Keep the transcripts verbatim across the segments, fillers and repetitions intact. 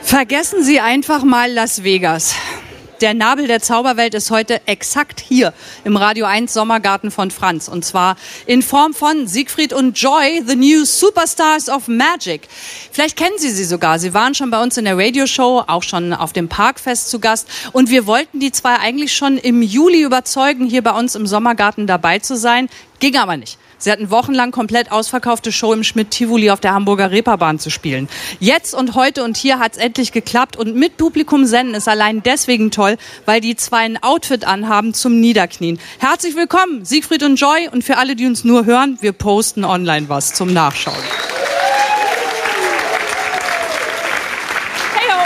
Vergessen Sie einfach mal Las Vegas. Der Nabel der Zauberwelt ist heute exakt hier im Radio eins Sommergarten von Franz. Und zwar in Form von Siegfried und Joy, the new Superstars of Magic. Vielleicht kennen Sie sie sogar. Sie waren schon bei uns in der Radioshow, auch schon auf dem Parkfest zu Gast. Und wir wollten die zwei eigentlich schon im Juli überzeugen, hier bei uns im Sommergarten dabei zu sein. Ging aber nicht. Sie hatten wochenlang komplett ausverkaufte Show im Schmidt-Tivoli auf der Hamburger Reeperbahn zu spielen. Jetzt und heute und hier hat es endlich geklappt. Und mit Publikum senden ist allein deswegen toll, weil die zwei ein Outfit anhaben zum Niederknien. Herzlich willkommen, Siegfried und Joy. Und für alle, die uns nur hören, wir posten online was zum Nachschauen. Heyo.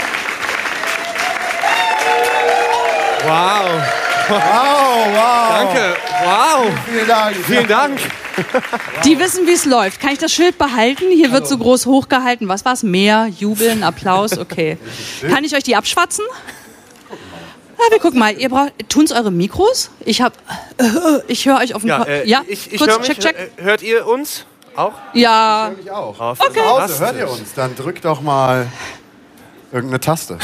Wow. Wow, wow. Danke. Wow. Vielen Dank. Vielen Dank. Die wissen, wie es läuft. Kann ich das Schild behalten? Hier wird so groß hochgehalten. Was war's? Mehr, Jubeln, Applaus, okay. Kann ich euch die abschwatzen? Ja, wir gucken mal. Ihr braucht, tun's eure Mikros? Ich hab, äh, ich höre euch auf dem Ja, Ko- äh, ja? ich, ich kurz, höre mich. check, check. Äh, Hört ihr uns auch? Ja. Ich auch. Oh, Okay. Zu Hause, hört ihr uns? Dann drückt doch mal irgendeine Taste.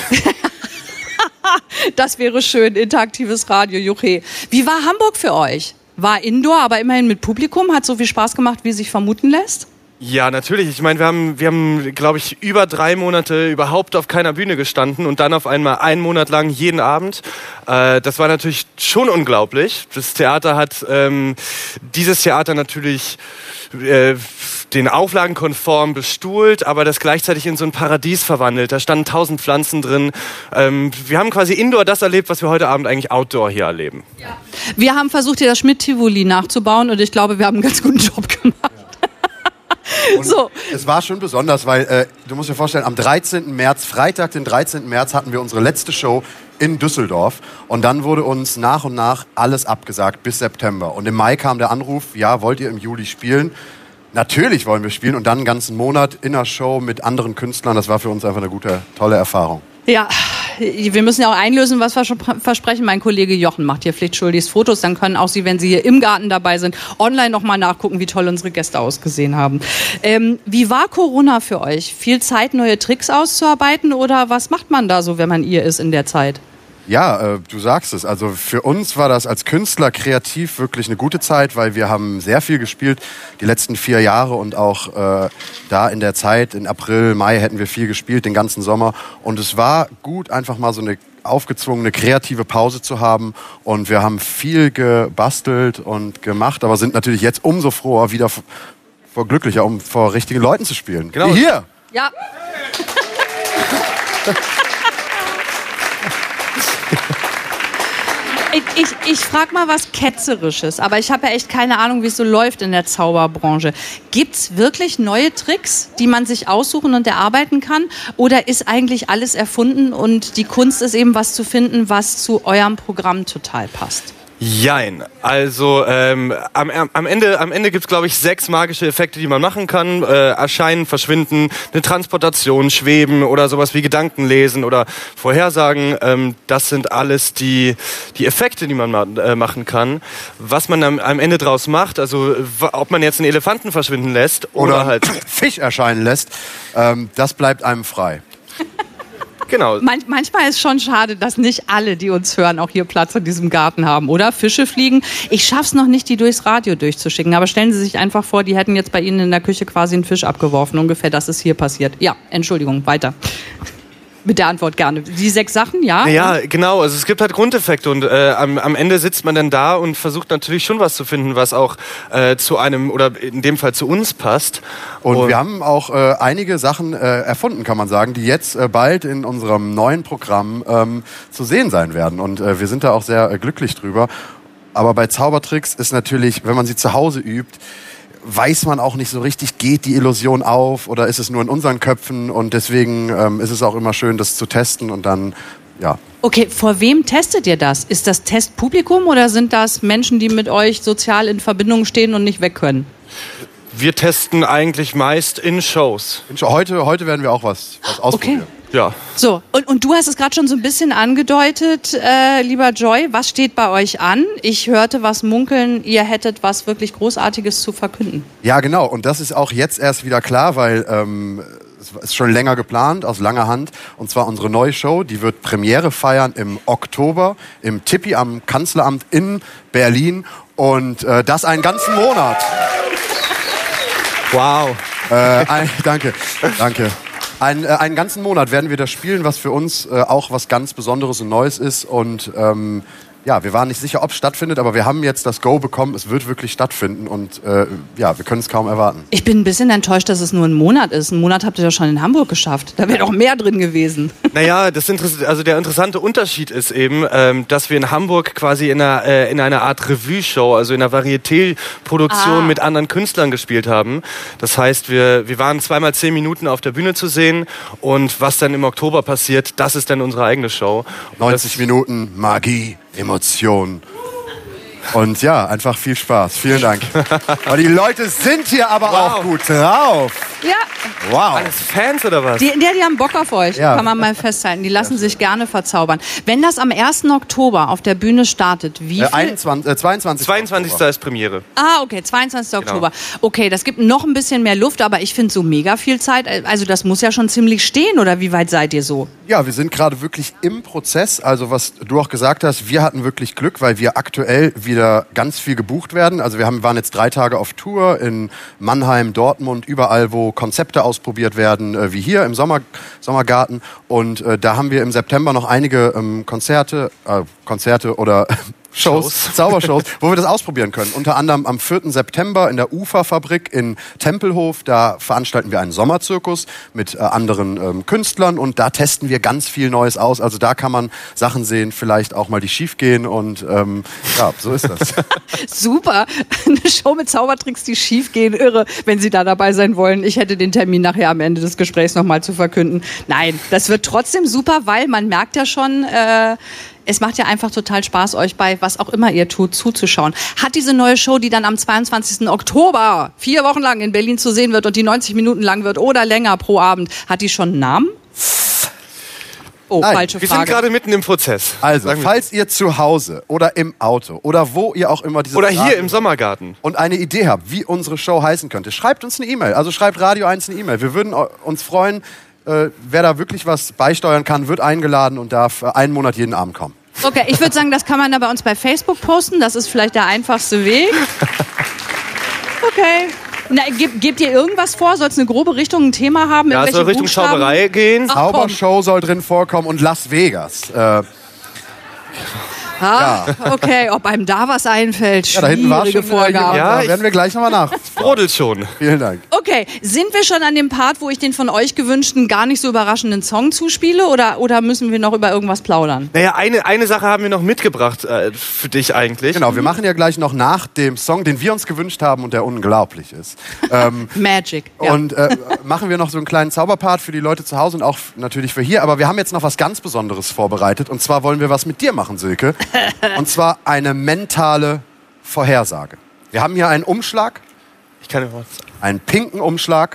Das wäre schön, interaktives Radio, Juche. Wie war Hamburg für euch? War Indoor, aber immerhin mit Publikum? Hat so viel Spaß gemacht, wie sich vermuten lässt? Ja, natürlich. Ich meine, wir haben, wir haben, glaube ich, über drei Monate überhaupt auf keiner Bühne gestanden und dann auf einmal einen Monat lang jeden Abend. Äh, das war natürlich schon unglaublich. Das Theater hat, ähm, dieses Theater natürlich äh, den Auflagen konform bestuhlt, aber das gleichzeitig in so ein Paradies verwandelt. Da standen tausend Pflanzen drin. Ähm, wir haben quasi Indoor das erlebt, was wir heute Abend eigentlich Outdoor hier erleben. Ja. Wir haben versucht, hier das Schmidt-Tivoli nachzubauen und ich glaube, wir haben einen ganz guten Job gemacht. Und so. Es war schon besonders, weil äh, du musst dir vorstellen, am dreizehnten März, Freitag, den dreizehnten März, hatten wir unsere letzte Show in Düsseldorf. Und dann wurde uns nach und nach alles abgesagt bis September. Und im Mai kam der Anruf, ja, wollt ihr im Juli spielen? Natürlich wollen wir spielen. Und dann einen ganzen Monat in einer Show mit anderen Künstlern. Das war für uns einfach eine gute, tolle Erfahrung. Ja, wir müssen ja auch einlösen, was wir schon versprechen. Mein Kollege Jochen macht hier pflichtschuldigst Fotos. Dann können auch Sie, wenn Sie hier im Garten dabei sind, online nochmal nachgucken, wie toll unsere Gäste ausgesehen haben. Ähm, wie war Corona für euch? Viel Zeit, neue Tricks auszuarbeiten? Oder was macht man da so, wenn man ihr ist in der Zeit? Ja, äh, du sagst es. Also für uns war das als Künstler kreativ wirklich eine gute Zeit, weil wir haben sehr viel gespielt die letzten vier Jahre und auch äh, da in der Zeit, in April, Mai hätten wir viel gespielt, den ganzen Sommer. Und es war gut, einfach mal so eine aufgezwungene kreative Pause zu haben. Und wir haben viel gebastelt und gemacht, aber sind natürlich jetzt umso froher, wieder vor glücklicher, um vor richtigen Leuten zu spielen. Genau. Wie hier. Ja. Ich, ich, ich frage mal was Ketzerisches, aber ich habe ja echt keine Ahnung, wie es so läuft in der Zauberbranche. Gibt's wirklich neue Tricks, die man sich aussuchen und erarbeiten kann? Oder ist eigentlich alles erfunden und die Kunst ist eben was zu finden, was zu eurem Programm total passt? Jein. Also ähm, am, am Ende, am Ende gibt's, glaube ich, sechs magische Effekte, die man machen kann. Äh, erscheinen, verschwinden, eine Transportation, schweben oder sowas wie Gedanken lesen oder Vorhersagen. Ähm, das sind alles die, die Effekte, die man ma- äh, machen kann. Was man am, am Ende draus macht, also w- ob man jetzt einen Elefanten verschwinden lässt oder, Oder halt... Fisch erscheinen lässt, ähm, das bleibt einem frei. Genau. Man, manchmal ist schon schade, dass nicht alle, die uns hören, auch hier Platz in diesem Garten haben, oder? Fische fliegen. Ich schaff's noch nicht, die durchs Radio durchzuschicken. Aber stellen Sie sich einfach vor, die hätten jetzt bei Ihnen in der Küche quasi einen Fisch abgeworfen. Ungefähr das ist hier passiert. Ja, Entschuldigung, weiter. Mit der Antwort gerne. Die sechs Sachen, ja? Ja, genau. Also es gibt halt Grundeffekte und äh, am, am Ende sitzt man dann da und versucht natürlich schon was zu finden, was auch äh, zu einem oder in dem Fall zu uns passt. Und, Und wir haben auch äh, einige Sachen äh, erfunden, kann man sagen, die jetzt äh, bald in unserem neuen Programm ähm, zu sehen sein werden. Und äh, wir sind da auch sehr äh, glücklich drüber. Aber bei Zaubertricks ist natürlich, wenn man sie zu Hause übt, weiß man auch nicht so richtig, geht die Illusion auf oder ist es nur in unseren Köpfen? Und deswegen ähm, ist es auch immer schön, das zu testen und dann, ja. Okay, vor wem testet ihr das? Ist das Testpublikum oder sind das Menschen, die mit euch sozial in Verbindung stehen und nicht weg können? wir testen eigentlich meist in Shows. Heute, heute werden wir auch was, was ausprobieren. Okay. Ja. So, und, und du hast es gerade schon so ein bisschen angedeutet, äh, lieber Joy. Was steht bei euch an? Ich hörte was munkeln, ihr hättet was wirklich Großartiges zu verkünden. Ja, genau. Und das ist auch jetzt erst wieder klar, weil ähm, es das ist schon länger geplant, aus langer Hand. Und zwar unsere neue Show, die wird Premiere feiern im Oktober im Tippi am Kanzleramt in Berlin. Und äh, das einen ganzen Monat. Wow. Äh, ein, danke, danke. Ein, äh, einen ganzen Monat werden wir das spielen, was für uns äh, auch was ganz Besonderes und Neues ist. Und ähm, ja, wir waren nicht sicher, ob es stattfindet, aber wir haben jetzt das Go bekommen, es wird wirklich stattfinden. Und äh, ja, wir können es kaum erwarten. Ich bin ein bisschen enttäuscht, dass es nur ein Monat ist. Einen Monat habt ihr doch schon in Hamburg geschafft. Da wäre doch mehr drin gewesen. Naja, das Interess- also der interessante Unterschied ist eben, ähm, dass wir in Hamburg quasi in einer, äh, in einer Art Revue-Show, also in einer Varieté-Produktion Ah. mit anderen Künstlern gespielt haben. Das heißt, wir, wir waren zweimal zehn Minuten auf der Bühne zu sehen und was dann im Oktober passiert, das ist dann unsere eigene Show. Und neunzig das- Minuten Magie, Emotion. Und ja, einfach viel Spaß. Vielen Dank. Aber die Leute sind hier aber Wow. auch gut drauf. Ja, Wow. Alles Fans oder was? die, ja, die haben Bock auf euch, Ja. kann man mal festhalten. Die lassen sich gerne verzaubern. Wenn das am ersten Oktober auf der Bühne startet, wie Äh, viel... einundzwanzig, äh, zweiundzwanzigsten zweiundzwanzigsten ist Premiere. Ah, okay, zweiundzwanzigsten Genau. Oktober. Okay, das gibt noch ein bisschen mehr Luft, aber ich finde so mega viel Zeit. Also das muss ja schon ziemlich stehen, oder wie weit seid ihr so? Ja, wir sind gerade wirklich im Prozess. Also was du auch gesagt hast, wir hatten wirklich Glück, weil wir aktuell wieder ganz viel gebucht werden. Also wir haben, waren jetzt drei Tage auf Tour in Mannheim, Dortmund, überall, wo Konzepte ausprobiert werden, äh, wie hier im Sommer, Sommergarten. Und äh, da haben wir im September noch einige ähm, Konzerte, äh, Konzerte oder Shows, Shows. Zaubershows, wo wir das ausprobieren können. Unter anderem am vierten September in der Uferfabrik in Tempelhof. Da veranstalten wir einen Sommerzirkus mit äh, anderen ähm, Künstlern und da testen wir ganz viel Neues aus. Also da kann man Sachen sehen, vielleicht auch mal die schief gehen und ähm, ja, so ist das. Super, eine Show mit Zaubertricks, die schief gehen, irre, wenn Sie da dabei sein wollen. Ich hätte den Termin nachher am Ende des Gesprächs nochmal zu verkünden. Nein, das wird trotzdem super, weil man merkt ja schon, äh, es macht ja einfach total Spaß, euch bei was auch immer ihr tut, zuzuschauen. Hat diese neue Show, die dann am zweiundzwanzigsten Oktober vier Wochen lang in Berlin zu sehen wird und die neunzig Minuten lang wird oder länger pro Abend, hat die schon einen Namen? Oh, Nein, falsche Wir sind Frage. gerade mitten im Prozess. Also, Sagen wir- falls ihr zu Hause oder im Auto oder wo ihr auch immer diese Oder hier Radio- im Sommergarten. und eine Idee habt, wie unsere Show heißen könnte, schreibt uns eine E-Mail. Also schreibt Radio eins eine E-Mail. Wir würden uns freuen, äh, wer da wirklich was beisteuern kann, wird eingeladen und darf äh, einen Monat jeden Abend kommen. Okay, ich würde sagen, das kann man da bei uns bei Facebook posten. Das ist vielleicht der einfachste Weg. Okay. Na, gebt, gebt ihr irgendwas vor? Soll es eine grobe Richtung, ein Thema haben? Ja, es soll Irgendwelche Richtung Buchstaben? Zauberei gehen. Ach, komm. Zaubershow soll drin vorkommen und Las Vegas. Äh, Ah, okay, ob einem da was einfällt. ja, da hinten war schon Schwierige äh, jemand, Vorgabe. Ja, da ich- werden wir gleich nochmal nach. Brodelt schon. Vielen Dank. Okay, sind wir schon an dem Part, wo ich den von euch gewünschten, gar nicht so überraschenden Song zuspiele? Oder, oder müssen wir noch über irgendwas plaudern? Naja, eine, eine Sache haben wir noch mitgebracht äh, für dich eigentlich. Genau, wir machen ja gleich noch nach dem Song, den wir uns gewünscht haben und der unglaublich ist. Ähm, Magic. Ja. Und äh, machen wir noch so einen kleinen Zauberpart für die Leute zu Hause und auch f- natürlich für hier. Aber wir haben jetzt noch was ganz Besonderes vorbereitet. Und zwar wollen wir was mit dir machen, Silke. Und zwar eine mentale Vorhersage. Wir haben hier einen Umschlag, Ich kann ja was. einen pinken Umschlag.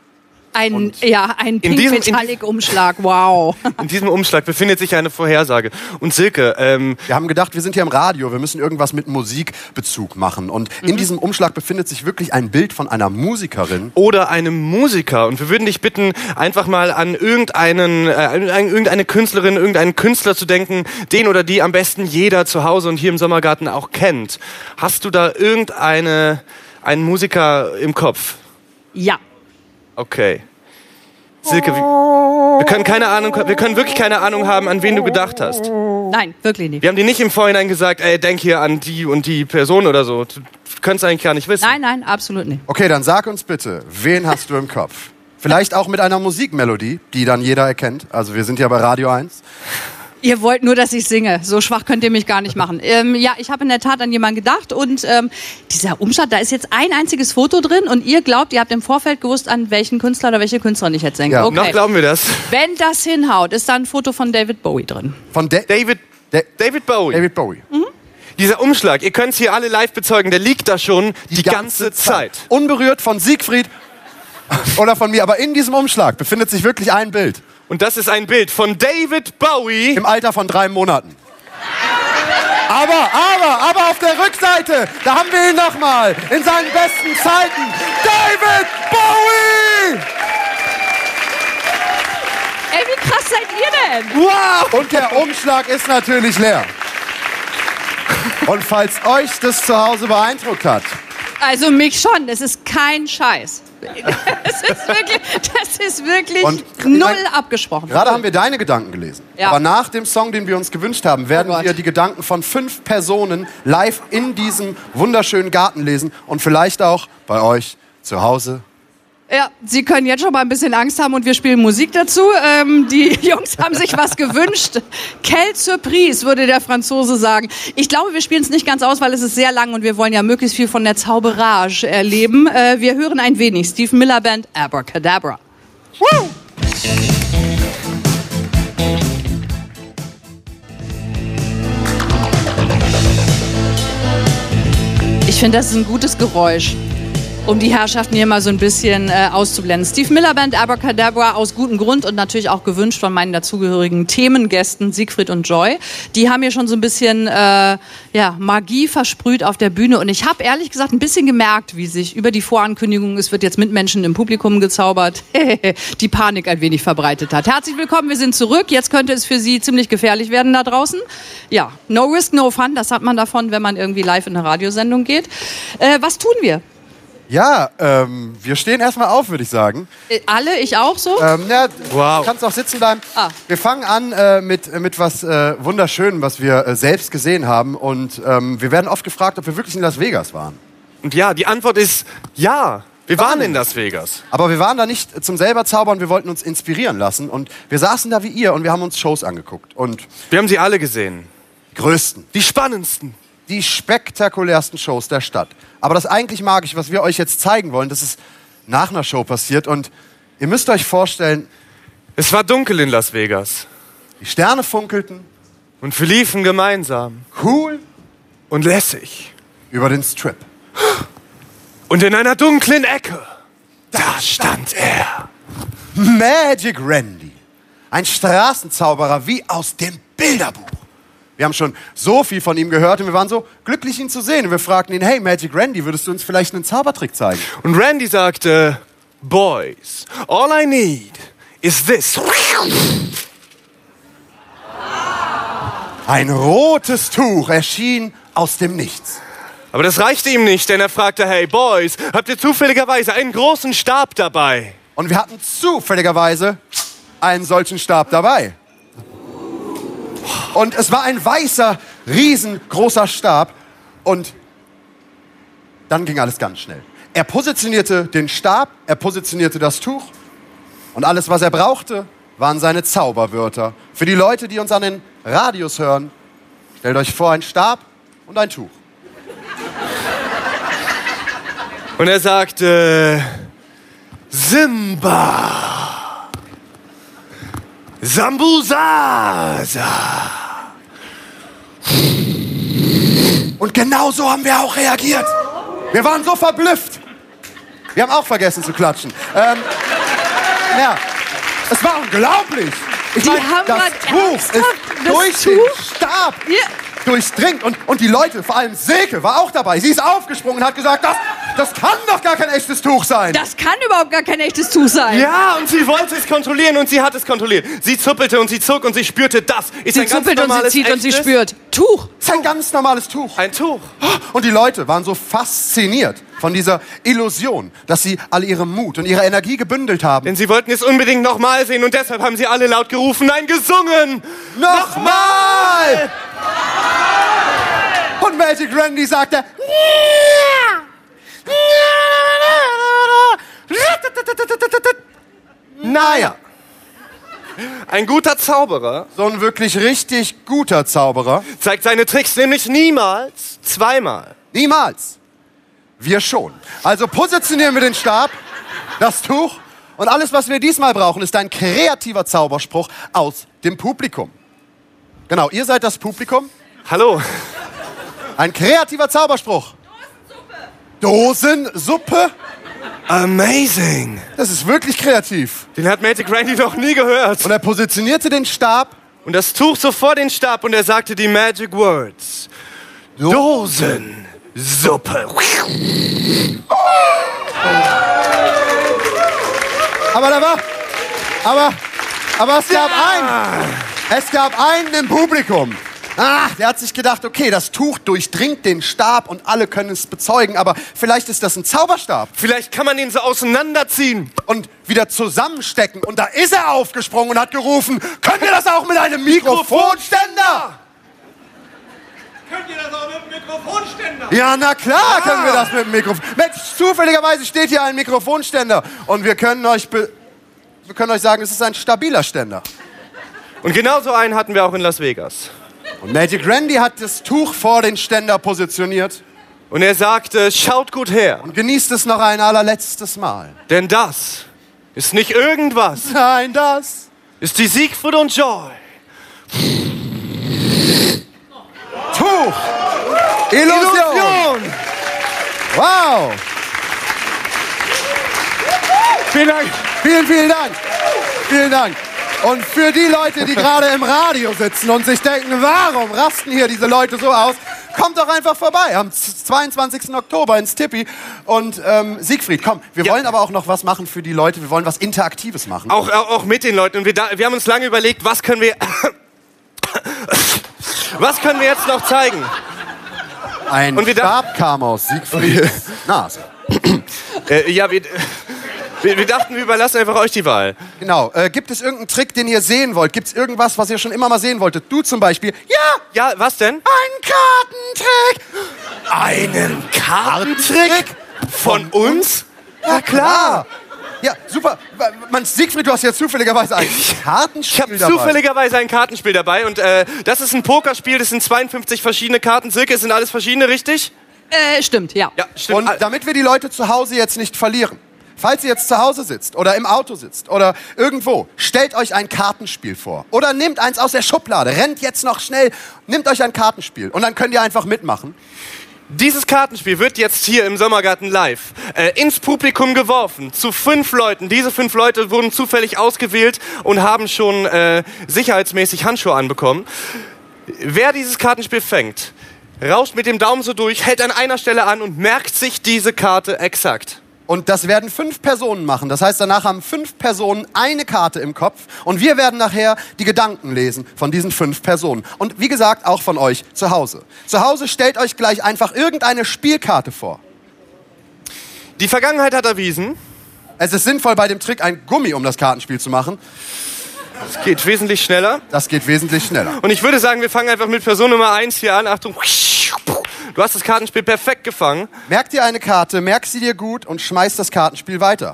Ein, ja, ein in diesem- in- Pink-Metallic-Umschlag, wow. In diesem Umschlag befindet sich eine Vorhersage. Und Silke, ähm, Wir haben gedacht, wir sind hier im Radio, wir müssen irgendwas mit Musikbezug machen. Und in diesem Umschlag befindet sich wirklich ein Bild von einer Musikerin. oder einem Musiker. Und wir würden dich bitten, einfach mal an irgendeinen, äh, an irgendeine Künstlerin, irgendeinen Künstler zu denken, den oder die am besten jeder zu Hause und hier im Sommergarten auch kennt. Hast du da irgendeine, einen Musiker im Kopf? Ja. Okay. Silke, wir, wir können keine Ahnung, wir können wirklich keine Ahnung haben, an wen du gedacht hast. Nein, wirklich nicht. Wir haben dir nicht im Vorhinein gesagt, ey, denk hier an die und die Person oder so. Du könntest eigentlich gar nicht wissen. Nein, nein, absolut nicht. Okay, dann sag uns bitte, wen hast du im Kopf? Vielleicht auch mit einer Musikmelodie, die dann jeder erkennt. Also wir sind ja bei Radio eins. Ihr wollt nur, dass ich singe. So schwach könnt ihr mich gar nicht machen. Ähm, ja, ich habe in der Tat an jemanden gedacht und ähm, dieser Umschlag, da ist jetzt ein einziges Foto drin und ihr glaubt, ihr habt im Vorfeld gewusst, an welchen Künstler oder welche Künstlerin ich jetzt denke. Ja. Okay. Noch glauben wir das. Wenn das hinhaut, ist da ein Foto von David Bowie drin. Von Da- David, Da- David Bowie. David Bowie. Dieser Umschlag, ihr könnt es hier alle live bezeugen, der liegt da schon die, ganze Zeit. Unberührt von Siegfried oder von mir. Aber in diesem Umschlag befindet sich wirklich ein Bild. Und das ist ein Bild von David Bowie. Im Alter von drei Monaten. Aber, aber, aber auf der Rückseite, da haben wir ihn nochmal. In seinen besten Zeiten. David Bowie! Ey, wie krass seid ihr denn? Wow! Und der Umschlag ist natürlich leer. Und falls euch das zu Hause beeindruckt hat. Also mich schon, es ist kein Scheiß. Das ist wirklich, das ist wirklich Und, null ich mein, abgesprochen. Gerade haben wir deine Gedanken gelesen. Ja. Aber nach dem Song, den wir uns gewünscht haben, werden Oh wir die Gedanken von fünf Personen live in diesem wunderschönen Garten lesen. Und vielleicht auch bei euch zu Hause. Ja, Sie können jetzt schon mal ein bisschen Angst haben und wir spielen Musik dazu. Ähm, die Jungs haben sich was gewünscht. Quelle Surprise, würde der Franzose sagen. Ich glaube, wir spielen es nicht ganz aus, weil es ist sehr lang und wir wollen ja möglichst viel von der Zauberage erleben. Äh, wir hören ein wenig Steve Miller Band, Abracadabra. Woo! Ich finde, das ist ein gutes Geräusch, um die Herrschaften hier mal so ein bisschen äh, auszublenden. Steve Miller Band, Abracadabra, aus gutem Grund und natürlich auch gewünscht von meinen dazugehörigen Themengästen Siegfried und Joy. Die haben hier schon so ein bisschen äh, ja, Magie versprüht auf der Bühne und ich habe ehrlich gesagt ein bisschen gemerkt, wie sich über die Vorankündigung, es wird jetzt mit Menschen im Publikum gezaubert, die Panik ein wenig verbreitet hat. Herzlich willkommen, wir sind zurück. Jetzt könnte es für Sie ziemlich gefährlich werden da draußen. Ja, no risk, no fun, das hat man davon, wenn man irgendwie live in eine Radiosendung geht. Äh, was tun wir? Ja, ähm, wir stehen erstmal auf, würde ich sagen. Äh, alle, ich auch so? Ähm, ja, Wow. Du kannst auch sitzen bleiben. Ah. Wir fangen an äh, mit, mit was äh, Wunderschönem, was wir äh, selbst gesehen haben. Und ähm, wir werden oft gefragt, ob wir wirklich in Las Vegas waren. Und ja, die Antwort ist ja. Wir waren in Las Vegas. Aber wir waren da nicht zum selber zaubern, wir wollten uns inspirieren lassen. Und wir saßen da wie ihr und wir haben uns Shows angeguckt. Und Wir haben sie alle gesehen. die größten, Die spannendsten. die spektakulärsten Shows der Stadt. Aber das eigentlich Magische, was wir euch jetzt zeigen wollen, das ist nach einer Show passiert. Und ihr müsst euch vorstellen, Es war dunkel in Las Vegas. die Sterne funkelten, Und wir liefen gemeinsam. cool, Und lässig. über den Strip. Und in einer dunklen Ecke, da stand er. Magic Randy. Ein Straßenzauberer wie aus dem Bilderbuch. Wir haben schon so viel von ihm gehört und wir waren so glücklich, ihn zu sehen. Und wir fragten ihn, hey Magic Randy, würdest du uns vielleicht einen Zaubertrick zeigen? Und Randy sagte, Boys, all I need is this. Ein rotes Tuch erschien aus dem Nichts. Aber das reichte ihm nicht, denn er fragte, hey Boys, habt ihr zufälligerweise einen großen Stab dabei? Und wir hatten zufälligerweise einen solchen Stab dabei. Und es war ein weißer, riesengroßer Stab. Und dann ging alles ganz schnell. Er positionierte den Stab, er positionierte das Tuch. Und alles, was er brauchte, waren seine Zauberwörter. Für die Leute, die uns an den Radios hören, stellt euch vor, ein Stab und ein Tuch. Und er sagte, Simba, Sambusasa. Und genau so haben wir auch reagiert. Wir waren so verblüfft. Wir haben auch vergessen zu klatschen. Ähm, ja, es war unglaublich. Ich Die meine, haben das grad Tuch ernsthaft ist das durch Tuch? den Stab Ja. durchdringt. Und, und die Leute, vor allem Silke, war auch dabei. Sie ist aufgesprungen und hat gesagt, das, das kann doch gar kein echtes Tuch sein. Das kann überhaupt gar kein echtes Tuch sein. Ja, und sie wollte es kontrollieren und sie hat es kontrolliert. Sie zuppelte und sie zog und sie spürte, das ist Sie ein ganz zuppelt und sie normales, zieht und sie echtes- spürt. Tuch. Das ist ein ganz normales Tuch. Ein Tuch. Und die Leute waren so fasziniert von dieser Illusion, dass sie all ihren Mut und ihre Energie gebündelt haben. Denn sie wollten es unbedingt nochmal sehen und deshalb haben sie alle laut gerufen, nein, gesungen. Nochmal! Und Magic Randy sagte, naja, Ein guter Zauberer so ein wirklich richtig guter Zauberer, zeigt seine Tricks nämlich niemals zweimal. niemals. Wir schon. Also positionieren wir den Stab, das Tuch und alles, was wir diesmal brauchen, ist ein kreativer Zauberspruch aus dem Publikum. Genau, ihr seid das Publikum. Hallo. Ein kreativer Zauberspruch. Dosensuppe. Dosensuppe? Amazing. Das ist wirklich kreativ. Den hat Magic Randy noch nie gehört. Und er positionierte den Stab. Und das Tuch so vor den Stab und er sagte die Magic Words. Dosensuppe. Aber da war, aber, Aber es gab einen. Es gab einen im Publikum. Ach, der hat sich gedacht, okay, das Tuch durchdringt den Stab und alle können es bezeugen, aber vielleicht ist das ein Zauberstab. Vielleicht kann man ihn so auseinanderziehen. Und wieder zusammenstecken. Und da ist er aufgesprungen und hat gerufen, könnt ihr das auch mit einem Mikrofonständer? Könnt ihr das auch mit einem Mikrofonständer? Ja, na klar Ja. können wir das mit dem Mikrofon. Mensch, zufälligerweise steht hier ein Mikrofonständer. Und wir können euch, be wir können euch sagen, es ist ein stabiler Ständer. Und genau so einen hatten wir auch in Las Vegas. Und Magic Randy hat das Tuch vor den Ständer positioniert. Und er sagte, schaut gut her, Und genießt es noch ein allerletztes Mal. denn das ist nicht irgendwas. Nein, das. Ist die Siegfried und Joy. Tuch. Illusion. Illusion. Wow. Vielen Dank. Vielen, vielen Dank. Vielen Dank. Und für die Leute, die gerade im Radio sitzen und sich denken, warum rasten hier diese Leute so aus, kommt doch einfach vorbei am zweiundzwanzigsten Oktober ins Tippi. Und ähm, Siegfried, komm, wir Ja. wollen aber auch noch was machen für die Leute. Wir wollen was Interaktives machen. Auch, auch, auch mit den Leuten. Und wir, da, wir haben uns lange überlegt, was können wir... was können wir jetzt noch zeigen? Ein Und wir dachten- Stab kam aus Siegfrieds Nase. Äh, ja, wir, wir, wir dachten, wir überlassen einfach euch die Wahl. Genau. Äh, gibt es irgendeinen Trick, den ihr sehen wollt? Gibt es irgendwas, was ihr schon immer mal sehen wolltet? Du zum Beispiel. Ja, Ja, was denn? ein Kartentrick. Einen Kartentrick? Von uns? Ja, klar. Ja, super. Man, Siegfried, du hast ja zufälligerweise ein Ich Kartenspiel habe dabei. zufälligerweise ein Kartenspiel dabei und äh, das ist ein Pokerspiel, das sind zweiundfünfzig verschiedene Karten, circa, es sind alles verschiedene, richtig? Äh, stimmt, ja. Ja, stimmt. Und damit wir die Leute zu Hause jetzt nicht verlieren, falls ihr jetzt zu Hause sitzt oder im Auto sitzt oder irgendwo, stellt euch ein Kartenspiel vor. Oder nehmt eins aus der Schublade, rennt jetzt noch schnell, nehmt euch ein Kartenspiel und dann könnt ihr einfach mitmachen. Dieses Kartenspiel wird jetzt hier im Sommergarten live äh, ins Publikum geworfen, zu fünf Leuten. Diese fünf Leute wurden zufällig ausgewählt und haben schon äh, sicherheitsmäßig Handschuhe anbekommen. Wer dieses Kartenspiel fängt, rauscht mit dem Daumen so durch, hält an einer Stelle an und merkt sich diese Karte exakt. Und das werden fünf Personen machen. Das heißt, danach haben fünf Personen eine Karte im Kopf und wir werden nachher die Gedanken lesen von diesen fünf Personen. Und wie gesagt, auch von euch zu Hause. Zu Hause stellt euch gleich einfach irgendeine Spielkarte vor. Die Vergangenheit hat erwiesen, Es ist sinnvoll, bei dem Trick ein Gummi um das Kartenspiel zu machen. es geht wesentlich schneller. Das geht wesentlich schneller. Und ich würde sagen, wir fangen einfach mit Person Nummer eins hier an. Achtung. Du hast das Kartenspiel perfekt gefangen. Merk dir eine Karte, merk sie dir gut und schmeiß das Kartenspiel weiter.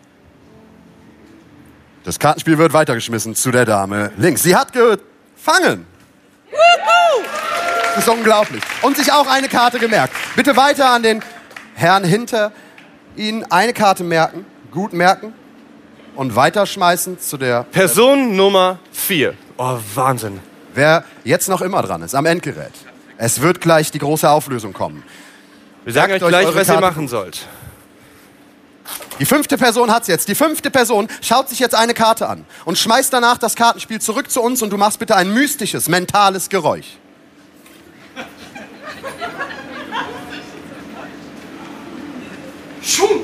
Das Kartenspiel wird weitergeschmissen zu der Dame links. Sie hat gefangen. Das ist unglaublich. Und sich auch eine Karte gemerkt. Bitte weiter an den Herrn hinter Ihnen eine Karte merken, gut merken und weiterschmeißen zu der... Person Nummer vier. Oh, Wahnsinn. Wer jetzt noch immer dran ist, am Endgerät. Es wird gleich die große Auflösung kommen. Wir sagen Merkt euch euch gleich, eure was ihr Karte. machen sollt. Die fünfte Person hat's jetzt. Die fünfte Person schaut sich jetzt eine Karte an und schmeißt danach das Kartenspiel zurück zu uns und du machst bitte ein mystisches, mentales Geräusch. Schum.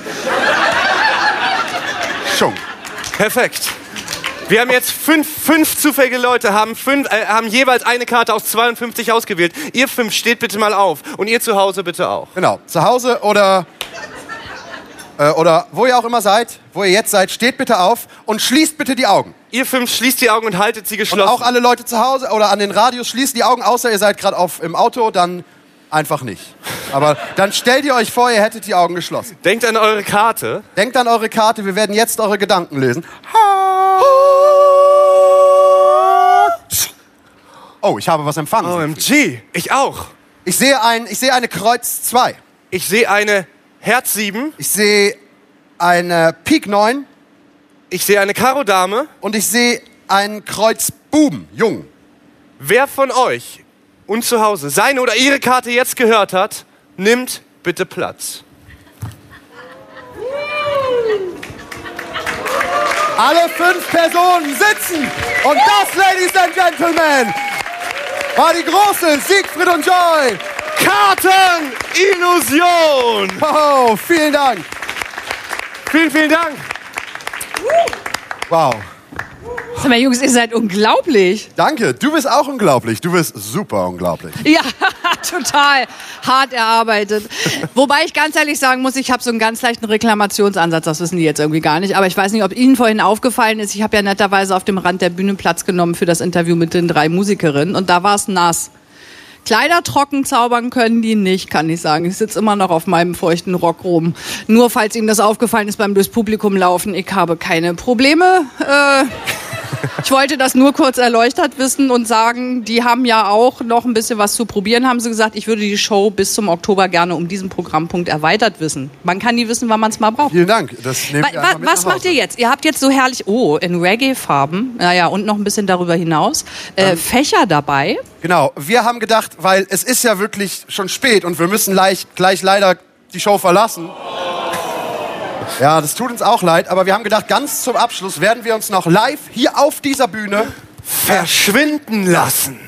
Schon. Perfekt. Wir haben jetzt fünf, fünf zufällige Leute, haben, fünf, äh, haben jeweils eine Karte aus zweiundfünfzig ausgewählt. Ihr fünf steht bitte mal auf. Und ihr zu Hause bitte auch. Genau. Zu Hause oder, äh, oder wo ihr auch immer seid, wo ihr jetzt seid, steht bitte auf und schließt bitte die Augen. Ihr fünf schließt die Augen und haltet sie Und geschlossen. auch alle Leute zu Hause oder an den Radios schließt die Augen, außer ihr seid gerade auf im Auto, dann einfach nicht. Aber dann stellt ihr euch vor, ihr hättet die Augen geschlossen. Denkt an eure Karte. Denkt an eure Karte, wir werden jetzt eure Gedanken lesen. Oh, ich habe was empfangen. O M G, ich auch. Ich sehe, ein, ich sehe eine Kreuz zwei. Ich sehe eine Herz sieben. Ich sehe eine Pik neun. Ich sehe eine Karo Dame. Und ich sehe einen Kreuz Buben, Jung. Wer von euch und zu Hause seine oder ihre Karte jetzt gehört hat, nimmt bitte Platz. Alle fünf Personen sitzen. Und das, Ladies and Gentlemen, war die große Siegfried und Joy. Kartenillusion! Oh, vielen Dank. Vielen, vielen Dank. Wow. Sag mal, Jungs, ihr seid unglaublich. Danke, du bist auch unglaublich. Du bist super unglaublich. Ja, total hart erarbeitet. Wobei ich ganz ehrlich sagen muss, ich habe so einen ganz leichten Reklamationsansatz. Das wissen die jetzt irgendwie gar nicht. Aber ich weiß nicht, ob Ihnen vorhin aufgefallen ist. Ich habe ja netterweise auf dem Rand der Bühne Platz genommen für das Interview mit den drei Musikerinnen. Und da war es nass. Kleider trocken zaubern können die nicht, kann ich sagen. Ich sitze immer noch auf meinem feuchten Rock rum. Nur falls Ihnen das aufgefallen ist beim durchs Publikum laufen, ich habe keine Probleme. Äh, ich wollte das nur kurz erleuchtet wissen und sagen, die haben ja auch noch ein bisschen was zu probieren, haben sie gesagt. Ich würde die Show bis zum Oktober gerne um diesen Programmpunkt erweitert wissen. Man kann nie wissen, wann man es mal braucht. Vielen Dank. Das nehmt ihr wa einfach mit was nach macht ihr jetzt? Ihr habt jetzt so herrlich, oh, in Reggae-Farben, naja, und noch ein bisschen darüber hinaus, äh, ähm. Fächer dabei. Genau, wir haben gedacht, weil es ist ja wirklich schon spät und wir müssen gleich, gleich leider die Show verlassen. Ja, das tut uns auch leid, aber wir haben gedacht, ganz zum Abschluss werden wir uns noch live hier auf dieser Bühne verschwinden lassen.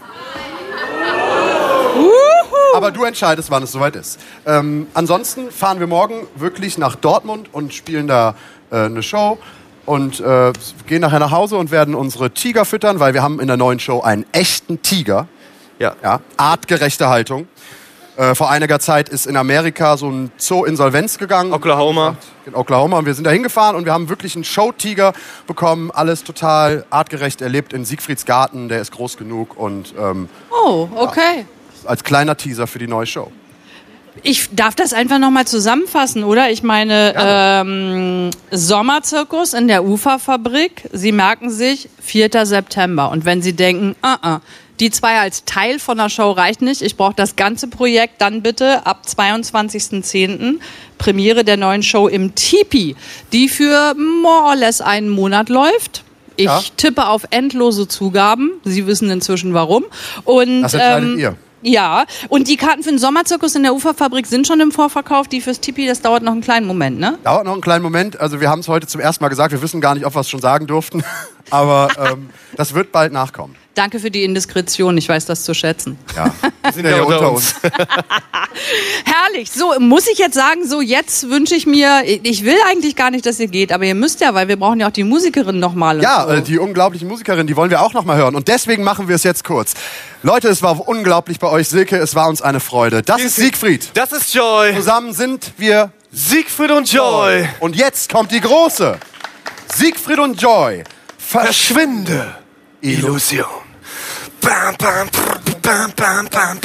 Aber du entscheidest, wann es soweit ist. Ähm, ansonsten fahren wir morgen wirklich nach Dortmund und spielen da äh, eine Show. Und äh, gehen nachher nach Hause und werden unsere Tiger füttern, weil wir haben in der neuen Show einen echten Tiger. Ja. Ja, artgerechte Haltung. Äh, vor einiger Zeit ist in Amerika so ein Zoo Insolvenz gegangen. Oklahoma. In Oklahoma. Und wir sind da hingefahren und wir haben wirklich einen Showtiger bekommen. Alles total artgerecht. Er lebt in Siegfrieds Garten. Der ist groß genug. Und, ähm, oh, okay. Ja, als kleiner Teaser für die neue Show. Ich darf das einfach nochmal zusammenfassen, oder? Ich meine, ähm, Sommerzirkus in der Uferfabrik. Sie merken sich vierter September. Und wenn Sie denken, uh-uh, die zwei als Teil von der Show reicht nicht, ich brauche das ganze Projekt, dann bitte ab zweiundzwanzigsten zehnten Premiere der neuen Show im Tipi, die für more or less einen Monat läuft. Ich ja. tippe auf endlose Zugaben. Sie wissen inzwischen warum. Und, das entscheidet ähm, ihr. Ja, und die Karten für den Sommerzirkus in der Uferfabrik sind schon im Vorverkauf. Die fürs Tipi, das dauert noch einen kleinen Moment, ne? Dauert noch einen kleinen Moment. Also wir haben es heute zum ersten Mal gesagt. Wir wissen gar nicht, ob wir es schon sagen durften. Aber ähm, das wird bald nachkommen. Danke für die Indiskretion. Ich weiß das zu schätzen. Ja, wir sind ja, ja unter uns. Herrlich. So, muss ich jetzt sagen, so jetzt wünsche ich mir, ich will eigentlich gar nicht, dass ihr geht, aber ihr müsst ja, weil wir brauchen ja auch die Musikerin nochmal. Ja, so. Die unglaubliche Musikerin, die wollen wir auch nochmal hören. Und deswegen machen wir es jetzt kurz. Leute, es war unglaublich bei euch, Silke. Es war uns eine Freude. Das ist Siegfried. Das ist Joy. Zusammen sind wir Siegfried und Joy. Und jetzt kommt die große. Siegfried und Joy. Verschwinde. Illusion. Bam, bam, bam, bam, bam.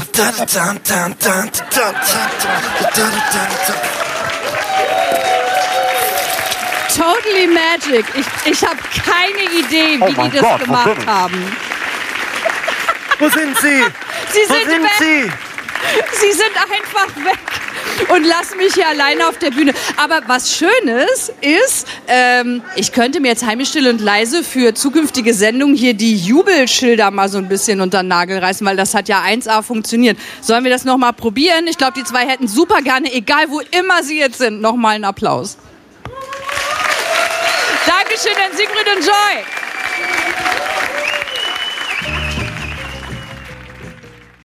Totally Magic. Ich, ich habe keine Idee, wie oh die das Gott, gemacht haben. Wo sind Sie? Sie Wo sind, sind weg. Sie? Sie sind einfach weg und lassen mich hier alleine auf der Bühne. Aber was Schönes ist, ähm, ich könnte mir jetzt heimisch still und leise für zukünftige Sendungen hier die Jubelschilder mal so ein bisschen unter den Nagel reißen, weil das hat ja eins A funktioniert. Sollen wir das noch mal probieren? Ich glaube, die zwei hätten super gerne, egal wo immer sie jetzt sind, noch mal einen Applaus. Dankeschön an Siegfried und Joy.